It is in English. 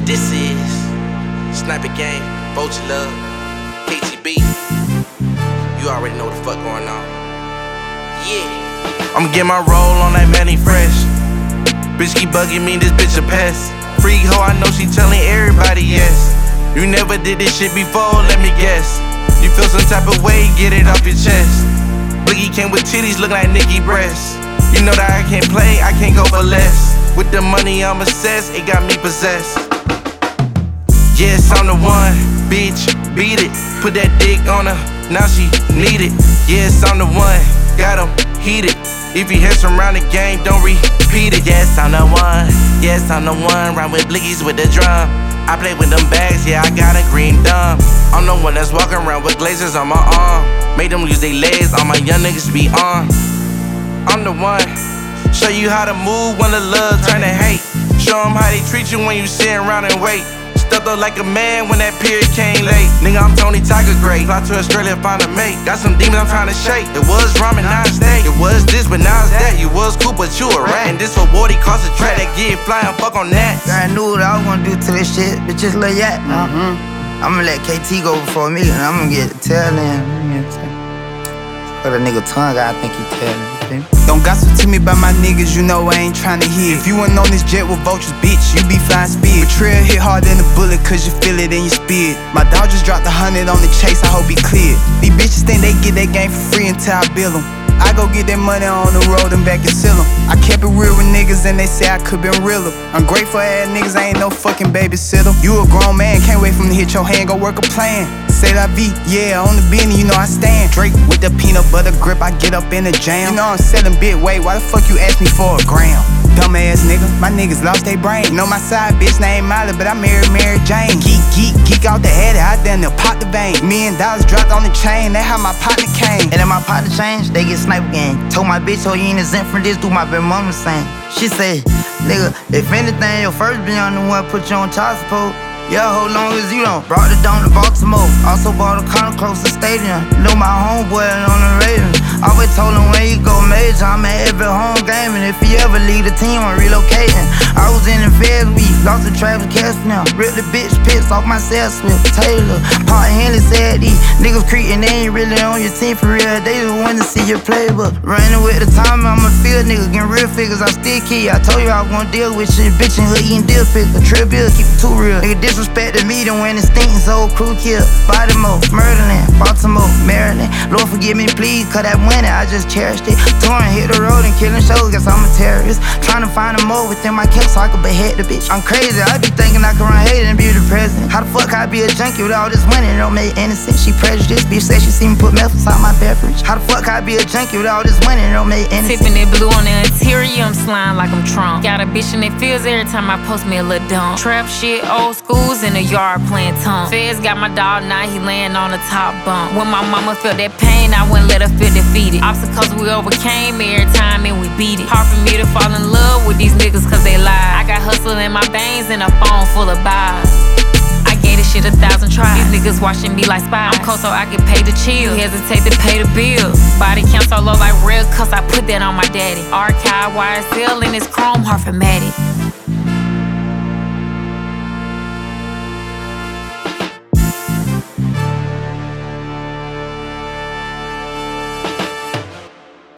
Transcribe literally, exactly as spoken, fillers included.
This is Sniper Gang, Vulture Love, K T B. You already know what the fuck going on. Yeah. I'ma get my roll on that Manny Fresh. Bitch keep bugging me, this bitch a pest. Freak hoe, I know she telling everybody yes. You never did this shit before, let me guess. You feel some type of way, get it off your chest. Boogie came with titties, look like Nicki breasts. You know that I can't play, I can't go for less. With the money I'm obsessed, it got me possessed. Yes, I'm the one, bitch, beat it. Put that dick on her, now she need it. Yes, I'm the one, got him heated. If you hear some round the game, don't repeat it. Yes, I'm the one, yes, I'm the one. Rhyme with blickies with the drum. I play with them bags, yeah, I got a green thumb. I'm the one that's walking around with glazes on my arm. Made them use their legs, all my young niggas be on. I'm the one, show you how to move when the love turn to hate. Show them how they treat you when you sit around and wait. Stepped up like a man when that period came late. Nigga, I'm Tony Tiger great. Fly to Australia, find a mate. Got some demons I'm trying to shake. It was ramen, now it's steak. It was this, but now it's that. You was cool, but you a rat. And this for Wardy cost a track that get flying, fuck on that. I knew what I was gonna do to this shit, but just let yak. Mm-hmm. I'ma let K T go before me, and I'ma get the tail in. Got a nigga tongue, I think he telling. Don't gossip to me about my niggas, you know I ain't tryna hear. If you ain't on this jet with vultures, bitch, you be flying speed. Betrayal hit harder than a bullet, cause you feel it in your spirit. My dog just dropped a hundred on the chase, I hope he clear. These bitches think they get that game for free until I bill them. I go get that money on the road and back and sell them. I kept it real with niggas and they say I could been realer. Ungrateful ass niggas, I ain't no fucking babysitter. You a grown man, can't wait for me to hit your hand, go work a plan. Say la vie, yeah, on the beanie, you know I stand. Drake with the peanut butter grip, I get up in the jam. You know I'm selling bit weight, why the fuck you ask me for a gram? Dumb ass nigga, my niggas lost their brain. Know my side bitch named Molly, but I married Mary Jane. Geek, geek, geek out the head, I done to pop the vein. Million dollars dropped on the chain, that's how my partner came. And then my partner changed, they get Sniper Gang. Told my bitch, oh, you ain't exempt from this, do my baby mama same. She said, nigga, if anything, your first be on the one put you on child support. Yeah, hold long as you don't. Brought it down to Baltimore. Also bought a condo close to stadium. Know my homeboy on the Ravens. Always told him when he go major, I'm at every home game. And if he ever leave the team, I'm relocating. I was in the feds week, lost the Travis Kelce now. Ripped the bitch pits off my cell with Taylor. Part Henley said these niggas creeping, they ain't really on your team for real. They just want to see your playbook. Running with the time, I'm a field nigga. Getting real figures, I still key. I told you I was gonna deal with shit. Bitch and hood eating deal figures. A trip bill, keep it too real. Nigga, this Respected me to win the stinking whole crew kill. Baltimore, Maryland, Baltimore, Maryland. Lord forgive me please, cause that money I just cherished it. Touring, hit the road and killing shows, guess I'm a terrorist. Trying to find a more within my cap so I can behead the bitch. I'm crazy, I be thinking I can run hate and be the president. How the fuck I be a junkie with all this money? It don't make any sense. She prejudiced, bitch said she seen me put meth inside my beverage. How the fuck I be a junkie with all this money? It don't make any sense. Tipping it blue on the interior, I'm slime like I'm Trump. Got a bitch in it feels every time I post me a little dump. Trap shit, old schools in the yard playing tongue. Feds got my dog, now he laying on the top bunk. When my mama felt that pain, I wouldn't let her feel defeated. Obstacles we overcame every time and we beat it. Hard for me to fall in love with these niggas cause they lie. I got hustle in my veins and a phone full of buys. I gave this shit a thousand tries. These niggas watching me like spies. I'm cold so I can pay the chill. You hesitate to pay the bills. Body count so low like real cuss, I put that on my daddy. Archive Y S L in this chrome, hard formatted.